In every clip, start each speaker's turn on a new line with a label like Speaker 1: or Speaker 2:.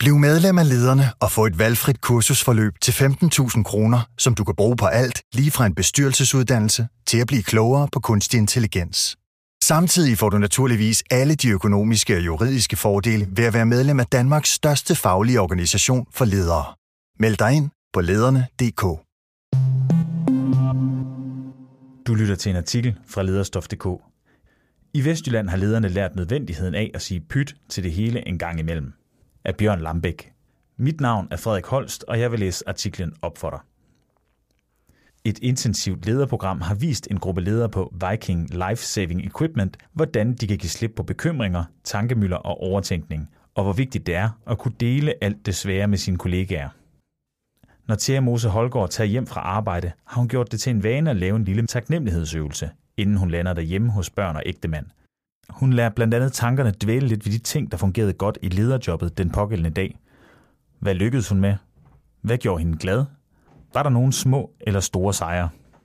Speaker 1: Bliv medlem af Lederne og få et valgfrit kursusforløb til 15.000 kroner, som du kan bruge på alt, lige fra en bestyrelsesuddannelse til at blive klogere på kunstig intelligens. Samtidig får du naturligvis alle de økonomiske og juridiske fordele ved at være medlem af Danmarks største faglige organisation for ledere. Meld dig ind på lederne.dk.
Speaker 2: Du lytter til en artikel fra Lederstof.dk. I Vestjylland har lederne lært nødvendigheden af at sige pyt til det hele en gang imellem. Af Bjørn Lambæk. Mit navn er Frederik Holst, og jeg vil læse artiklen op for dig. Et intensivt lederprogram har vist en gruppe ledere på Viking Life Saving Equipment, hvordan de kan give slip på bekymringer, tankemylder og overtænkning, og hvor vigtigt det er at kunne dele alt det svære med sine kollegaer. Når Thea Mose Holgaard tager hjem fra arbejde, har hun gjort det til en vane at lave en lille taknemmelighedsøvelse, inden hun lander derhjemme hos børn og ægtemand. Hun lader blandt andet tankerne dvæle lidt ved de ting, der fungerede godt i lederjobbet den pågældende dag. Hvad lykkedes hun med? Hvad gjorde hende glad? Var der nogle små eller store sejre?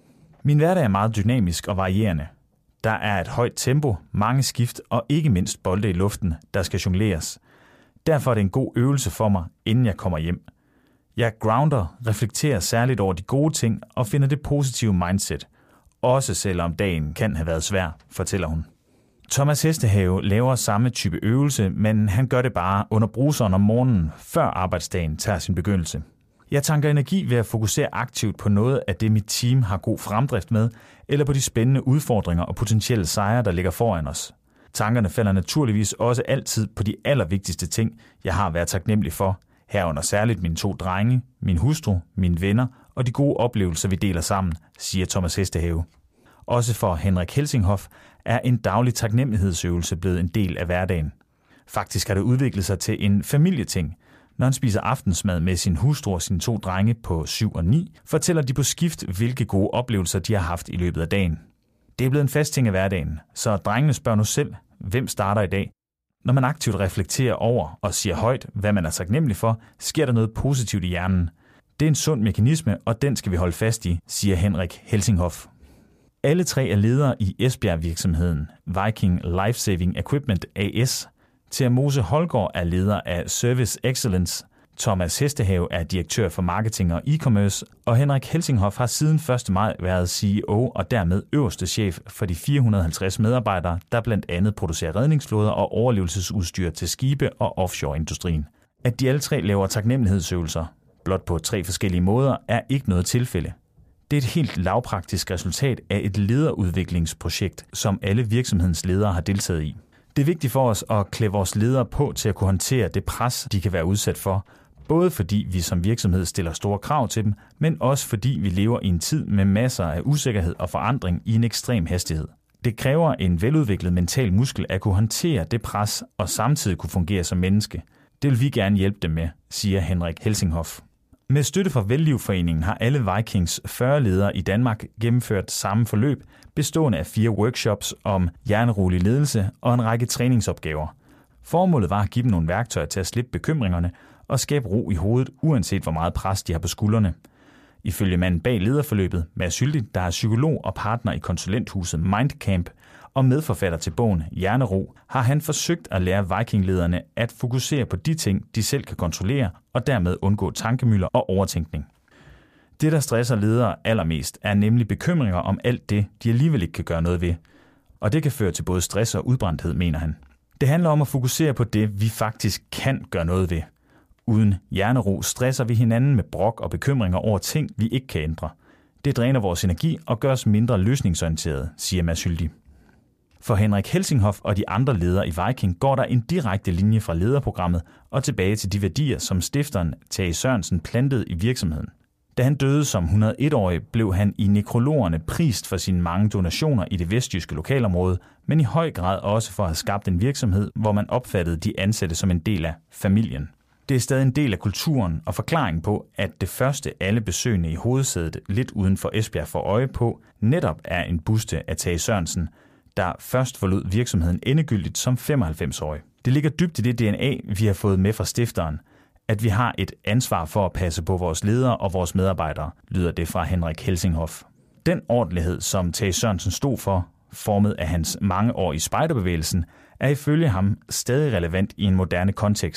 Speaker 2: Min hverdag er meget dynamisk og varierende. Der er et højt tempo, mange skift og ikke mindst bolde i luften, der skal jongleres. Derfor er det en god øvelse for mig, inden jeg kommer hjem. Jeg grounder, reflekterer særligt over de gode ting og finder det positive mindset. Også selvom dagen kan have været svær, fortæller hun. Thomas Hestehave laver samme type øvelse, men han gør det bare under bruseren om morgenen, før arbejdsdagen tager sin begyndelse. Jeg tanker energi ved at fokusere aktivt på noget af det, mit team har god fremdrift med, eller på de spændende udfordringer og potentielle sejre, der ligger foran os. Tankerne falder naturligvis også altid på de allervigtigste ting, jeg har været taknemmelig for, herunder særligt mine 2 drenge, min hustru, mine venner og de gode oplevelser, vi deler sammen, siger Thomas Hestehave. Også for Henrik Helsinghoff er en daglig taknemmelighedsøvelse blevet en del af hverdagen. Faktisk har det udviklet sig til en familieting. Når han spiser aftensmad med sin hustru og sine 2 drenge på 7 og 9, fortæller de på skift, hvilke gode oplevelser de har haft i løbet af dagen. Det er blevet en fast ting af hverdagen, så drengene spørger nu selv, hvem starter i dag. Når man aktivt reflekterer over og siger højt, hvad man er taknemmelig for, sker der noget positivt i hjernen. Det er en sund mekanisme, og den skal vi holde fast i, siger Henrik Helsinghoff. Alle 3 er ledere i Esbjerg-virksomheden Viking Life Saving Equipment AS. Thea Mose Holgaard er leder af Service Excellence, Thomas Hestehave er direktør for marketing og e-commerce, og Henrik Helsinghoff har siden 1. maj været CEO og dermed øverste chef for de 450 medarbejdere, der blandt andet producerer redningsflåder og overlevelsesudstyr til skibe og offshore-industrien. At de alle 3 laver taknemmelighedsøvelser, blot på 3 forskellige måder, er ikke noget tilfælde. Det er et helt lavpraktisk resultat af et lederudviklingsprojekt, som alle virksomhedens ledere har deltaget i. Det er vigtigt for os at klæde vores ledere på til at kunne håndtere det pres, de kan være udsat for, både fordi vi som virksomhed stiller store krav til dem, men også fordi vi lever i en tid med masser af usikkerhed og forandring i en ekstrem hastighed. Det kræver en veludviklet mental muskel at kunne håndtere det pres og samtidig kunne fungere som menneske. Det vil vi gerne hjælpe dem med, siger Henrik Helsinghoff. Med støtte fra Vellivforeningen har alle Vikings 40 ledere i Danmark gennemført samme forløb, bestående af 4 workshops om hjernerolig ledelse og en række træningsopgaver. Formålet var at give dem nogle værktøjer til at slippe bekymringerne og skabe ro i hovedet, uanset hvor meget pres de har på skuldrene. Ifølge manden bag lederforløbet, Mads Hyldig, der er psykolog og partner i konsulenthuset Mindcamp og medforfatter til bogen Hjernero, har han forsøgt at lære Viking-lederne at fokusere på de ting, de selv kan kontrollere, og dermed undgå tankemylder og overtænkning. Det, der stresser ledere allermest, er nemlig bekymringer om alt det, de alligevel ikke kan gøre noget ved. Og det kan føre til både stress og udbrændthed, mener han. Det handler om at fokusere på det, vi faktisk kan gøre noget ved. Uden hjernero stresser vi hinanden med brok og bekymringer over ting, vi ikke kan ændre. Det dræner vores energi og gør os mindre løsningsorienterede, siger Mads Hyldig. For Henrik Helsinghoff og de andre ledere i Viking går der en direkte linje fra lederprogrammet og tilbage til de værdier, som stifteren Tage Sørensen plantede i virksomheden. Da han døde som 101-årig, blev han i nekrologerne prist for sine mange donationer i det vestjyske lokalområde, men i høj grad også for at have skabt en virksomhed, hvor man opfattede de ansatte som en del af familien. Det er stadig en del af kulturen og forklaring på, at det første alle besøgende i hovedsædet lidt uden for Esbjerg får øje på, netop er en buste af Tage Sørensen, der først forlod virksomheden endegyldigt som 95-årig. Det ligger dybt i det DNA, vi har fået med fra stifteren, at vi har et ansvar for at passe på vores ledere og vores medarbejdere, lyder det fra Henrik Helsinghoff. Den ordentlighed, som Tage Sørensen stod for, formet af hans mange år i spejderbevægelsen, er ifølge ham stadig relevant i en moderne kontekst.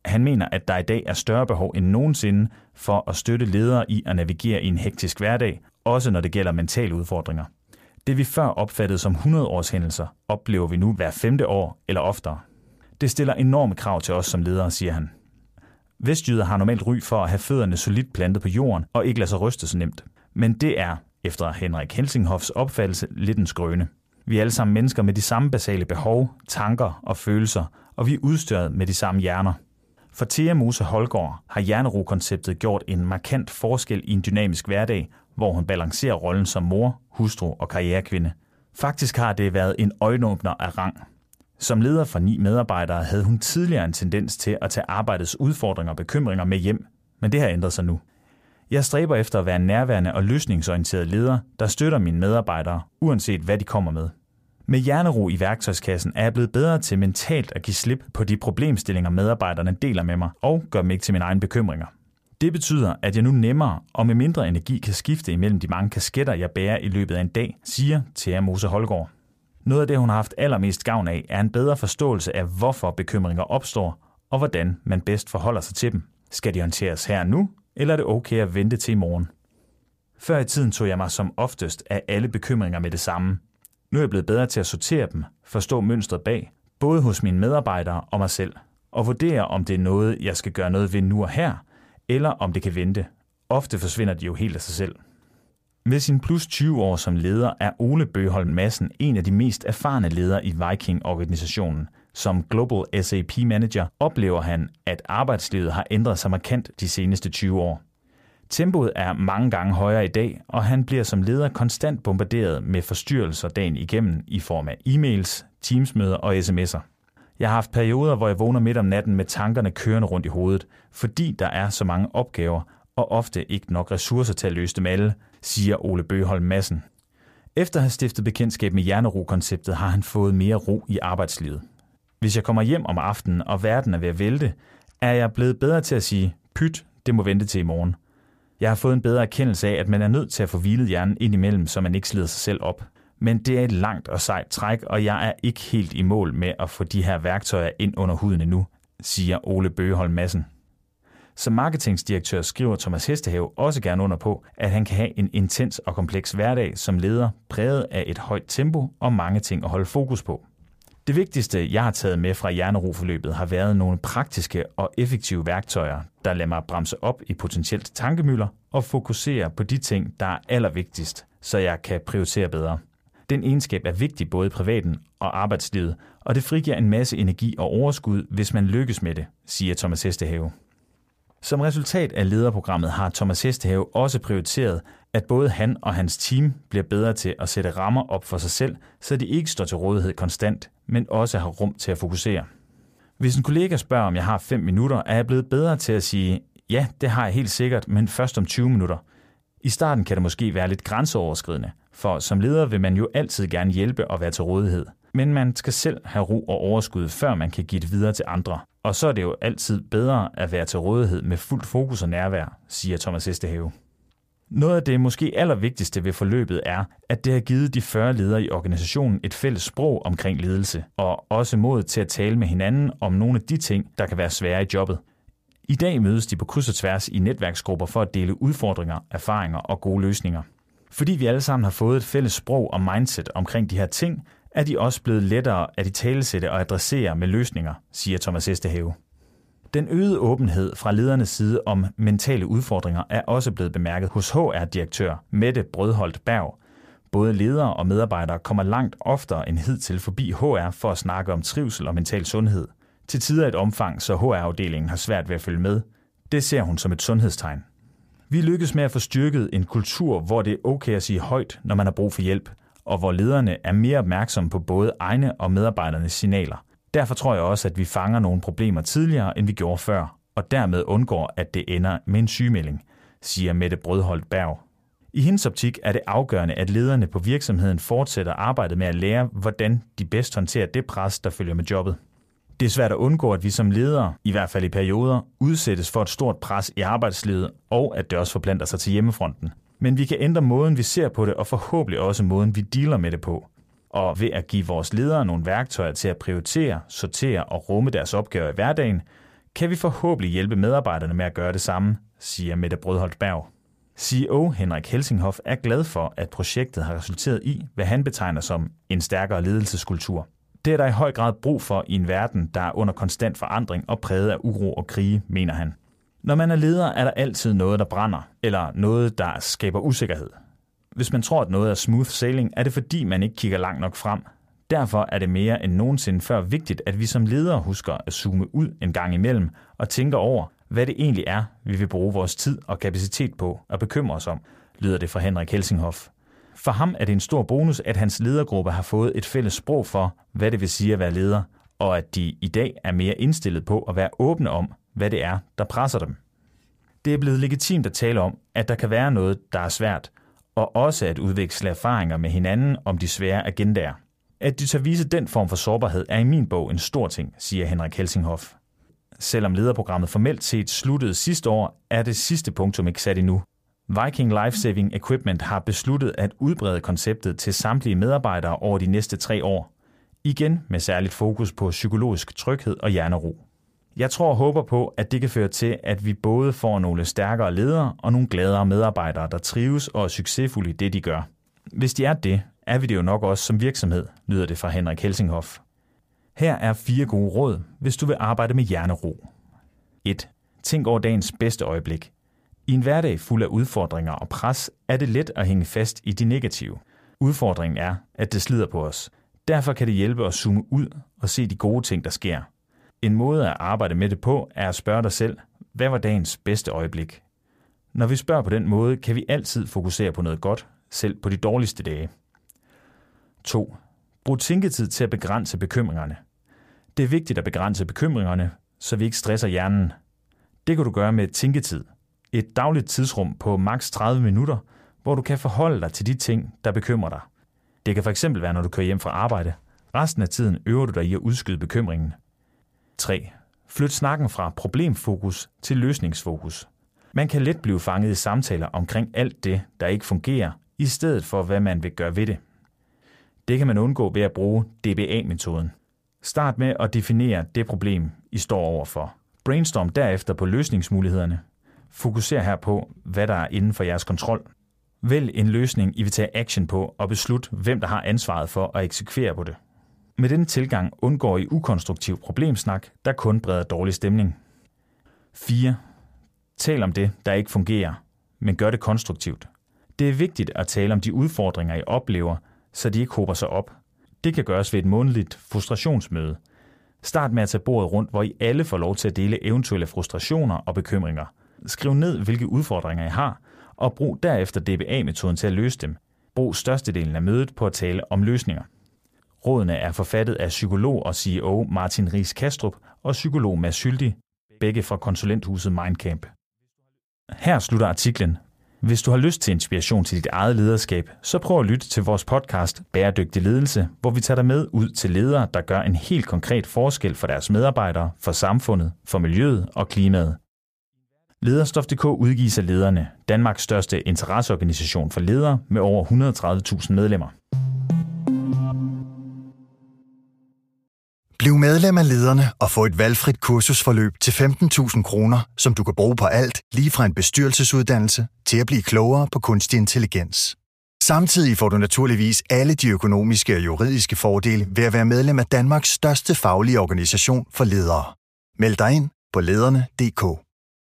Speaker 2: Han mener, at der i dag er større behov end nogensinde for at støtte ledere i at navigere i en hektisk hverdag, også når det gælder mentale udfordringer. Det vi før opfattede som 100-årshændelser, oplever vi nu hver 5. år eller oftere. Det stiller enorme krav til os som ledere, siger han. Vestjyder har normalt ry for at have fødderne solidt plantet på jorden og ikke lade sig ryste så nemt. Men det er, efter Henrik Helsinghoffs opfattelse, lidt en skrøne. Vi er alle sammen mennesker med de samme basale behov, tanker og følelser, og vi er udstyret med de samme hjerner. For Thea Mose Holgaard har hjernerokonceptet gjort en markant forskel i en dynamisk hverdag, hvor hun balancerer rollen som mor, hustru og karrierekvinde. Faktisk har det været en øjenåbner af rang. Som leder for 9 medarbejdere havde hun tidligere en tendens til at tage arbejdets udfordringer og bekymringer med hjem, men det har ændret sig nu. Jeg stræber efter at være en nærværende og løsningsorienteret leder, der støtter mine medarbejdere, uanset hvad de kommer med. Med hjernero i værktøjskassen er jeg blevet bedre til mentalt at give slip på de problemstillinger, medarbejderne deler med mig, og gør dem ikke til mine egne bekymringer. Det betyder, at jeg nu nemmere og med mindre energi kan skifte imellem de mange kasketter, jeg bærer i løbet af en dag, siger Thea Mose Holgaard. Noget af det, hun har haft allermest gavn af, er en bedre forståelse af, hvorfor bekymringer opstår, og hvordan man bedst forholder sig til dem. Skal de håndteres her nu, eller er det okay at vente til i morgen? Før i tiden tog jeg mig som oftest af alle bekymringer med det samme. Nu er jeg blevet bedre til at sortere dem, forstå mønstret bag, både hos mine medarbejdere og mig selv, og vurdere, om det er noget, jeg skal gøre noget ved nu og her, eller om det kan vente. Ofte forsvinder de jo helt af sig selv. Med sin plus 20 år som leder er Ole Bøgholm Madsen en af de mest erfarne ledere i Viking-organisationen. Som Global SAP Manager oplever han, at arbejdslivet har ændret sig markant de seneste 20 år. Tempoet er mange gange højere i dag, og han bliver som leder konstant bombarderet med forstyrrelser dagen igennem i form af e-mails, teamsmøder og sms'er. Jeg har haft perioder, hvor jeg vågner midt om natten med tankerne kørende rundt i hovedet, fordi der er så mange opgaver og ofte ikke nok ressourcer til at løse dem alle, siger Ole Bøgholm Madsen. Efter at have stiftet bekendtskab med hjernero-konceptet har han fået mere ro i arbejdslivet. Hvis jeg kommer hjem om aftenen, og verden er ved at vælte, er jeg blevet bedre til at sige, pyt, det må vente til i morgen. Jeg har fået en bedre erkendelse af, at man er nødt til at få hvilet hjernen indimellem, så man ikke slider sig selv op. Men det er et langt og sejt træk, og jeg er ikke helt i mål med at få de her værktøjer ind under huden endnu, siger Ole Bøgholm Madsen. Som marketingsdirektør skriver Thomas Hestehave også gerne under på, at han kan have en intens og kompleks hverdag som leder, præget af et højt tempo og mange ting at holde fokus på. Det vigtigste, jeg har taget med fra hjernero-forløbet, har været nogle praktiske og effektive værktøjer, der lader mig bremse op i potentielt tankemylder og fokusere på de ting, der er allervigtigst, så jeg kan prioritere bedre. Den egenskab er vigtig både i privaten og arbejdslivet, og det frigiver en masse energi og overskud, hvis man lykkes med det, siger Thomas Hestehave. Som resultat af lederprogrammet har Thomas Hestehave også prioriteret, at både han og hans team bliver bedre til at sætte rammer op for sig selv, så de ikke står til rådighed konstant, men også har rum til at fokusere. Hvis en kollega spørger, om jeg har 5 minutter, er jeg blevet bedre til at sige, ja, det har jeg helt sikkert, men først om 20 minutter. I starten kan det måske være lidt grænseoverskridende, for som leder vil man jo altid gerne hjælpe og være til rådighed. Men man skal selv have ro og overskud, før man kan give det videre til andre. Og så er det jo altid bedre at være til rådighed med fuldt fokus og nærvær, siger Thomas Hestehave. Noget af det måske allervigtigste ved forløbet er, at det har givet de 40 ledere i organisationen et fælles sprog omkring ledelse, og også mod til at tale med hinanden om nogle af de ting, der kan være svære i jobbet. I dag mødes de på kryds og tværs i netværksgrupper for at dele udfordringer, erfaringer og gode løsninger. Fordi vi alle sammen har fået et fælles sprog og mindset omkring de her ting, er de også blevet lettere at italesætte og adressere med løsninger, siger Thomas Hestehave. Den øgede åbenhed fra ledernes side om mentale udfordringer er også blevet bemærket hos HR-direktør Mette Brødholt Berg. Både ledere og medarbejdere kommer langt oftere end hidtil forbi HR for at snakke om trivsel og mental sundhed. Til tider et omfang, så HR-afdelingen har svært ved at følge med. Det ser hun som et sundhedstegn. Vi lykkes med at få styrket en kultur, hvor det er okay at sige højt, når man har brug for hjælp, og hvor lederne er mere opmærksomme på både egne og medarbejdernes signaler. Derfor tror jeg også, at vi fanger nogle problemer tidligere, end vi gjorde før, og dermed undgår, at det ender med en sygemelding, siger Mette Brødholt Berg. I hendes optik er det afgørende, at lederne på virksomheden fortsætter arbejdet med at lære, hvordan de bedst håndterer det pres, der følger med jobbet. Det er svært at undgå, at vi som ledere, i hvert fald i perioder, udsættes for et stort pres i arbejdslivet, og at det også forplanter sig til hjemmefronten. Men vi kan ændre måden, vi ser på det, og forhåbentlig også måden, vi dealer med det på. Og ved at give vores ledere nogle værktøjer til at prioritere, sortere og rumme deres opgaver i hverdagen, kan vi forhåbentlig hjælpe medarbejderne med at gøre det samme, siger Mette Brødholt Berg. CEO Henrik Helsinghoff er glad for, at projektet har resulteret i, hvad han betegner som en stærkere ledelseskultur. Det er der i høj grad brug for i en verden, der er under konstant forandring og præget af uro og krige, mener han. Når man er leder, er der altid noget, der brænder, eller noget, der skaber usikkerhed. Hvis man tror, at noget er smooth sailing, er det fordi, man ikke kigger langt nok frem. Derfor er det mere end nogensinde før vigtigt, at vi som ledere husker at zoome ud en gang imellem og tænker over, hvad det egentlig er, vi vil bruge vores tid og kapacitet på og bekymre os om, lyder det fra Henrik Helsinghoff. For ham er det en stor bonus, at hans ledergruppe har fået et fælles sprog for, hvad det vil sige at være leder, og at de i dag er mere indstillet på at være åbne om, hvad det er, der presser dem. Det er blevet legitimt at tale om, at der kan være noget, der er svært, og også at udveksle erfaringer med hinanden om de svære agendaer. At de tager vise den form for sårbarhed er i min bog en stor ting, siger Henrik Helsinghoff. Selvom lederprogrammet formelt set sluttede sidste år, er det sidste punktum ikke sat endnu. Viking Life Saving Equipment har besluttet at udbrede konceptet til samtlige medarbejdere over de næste 3 år. Igen med særligt fokus på psykologisk tryghed og hjernero. Jeg tror og håber på, at det kan føre til, at vi både får nogle stærkere ledere og nogle gladere medarbejdere, der trives og er succesfulde i det, de gør. Hvis de er det, er vi det jo nok også som virksomhed, lyder det fra Henrik Helsinghoff. Her er 4 gode råd, hvis du vil arbejde med hjernero. 1. Tænk over dagens bedste øjeblik. I en hverdag fuld af udfordringer og pres, er det let at hænge fast i de negative. Udfordringen er, at det slider på os. Derfor kan det hjælpe at zoome ud og se de gode ting, der sker. En måde at arbejde med det på, er at spørge dig selv, hvad var dagens bedste øjeblik? Når vi spørger på den måde, kan vi altid fokusere på noget godt, selv på de dårligste dage. 2. Brug tænketid til at begrænse bekymringerne. Det er vigtigt at begrænse bekymringerne, så vi ikke stresser hjernen. Det kan du gøre med tænketid. Et dagligt tidsrum på maks 30 minutter, hvor du kan forholde dig til de ting, der bekymrer dig. Det kan fx være, når du kører hjem fra arbejde. Resten af tiden øver du dig i at udskyde bekymringen. 3. Flyt snakken fra problemfokus til løsningsfokus. Man kan let blive fanget i samtaler omkring alt det, der ikke fungerer, i stedet for hvad man vil gøre ved det. Det kan man undgå ved at bruge DBA-metoden. Start med at definere det problem, I står overfor. Brainstorm derefter på løsningsmulighederne. Fokuser her på, hvad der er inden for jeres kontrol. Vælg en løsning, I vil tage action på, og beslut, hvem der har ansvaret for at eksekvere på det. Med denne tilgang undgår I ukonstruktiv problemsnak, der kun breder dårlig stemning. 4. Tal om det, der ikke fungerer, men gør det konstruktivt. Det er vigtigt at tale om de udfordringer, I oplever, så de ikke hober sig op. Det kan gøres ved et månedligt frustrationsmøde. Start med at tage bordet rundt, hvor I alle får lov til at dele eventuelle frustrationer og bekymringer. Skriv ned, hvilke udfordringer I har, og brug derefter DBA-metoden til at løse dem. Brug størstedelen af mødet på at tale om løsninger. Rådene er forfattet af psykolog og CEO Martin Riis Kastrup og psykolog Mads Schyldig, begge fra konsulenthuset Mindcamp. Her slutter artiklen. Hvis du har lyst til inspiration til dit eget lederskab, så prøv at lytte til vores podcast Bæredygtig Ledelse, hvor vi tager dig med ud til ledere, der gør en helt konkret forskel for deres medarbejdere, for samfundet, for miljøet og klimaet. Lederstof.dk udgives af Lederne, Danmarks største interesseorganisation for ledere med over 130.000 medlemmer.
Speaker 1: Bliv medlem af Lederne og få et valgfrit kursusforløb til 15.000 kroner, som du kan bruge på alt, lige fra en bestyrelsesuddannelse til at blive klogere på kunstig intelligens. Samtidig får du naturligvis alle de økonomiske og juridiske fordele ved at være medlem af Danmarks største faglige organisation for ledere. Meld dig ind på lederne.dk.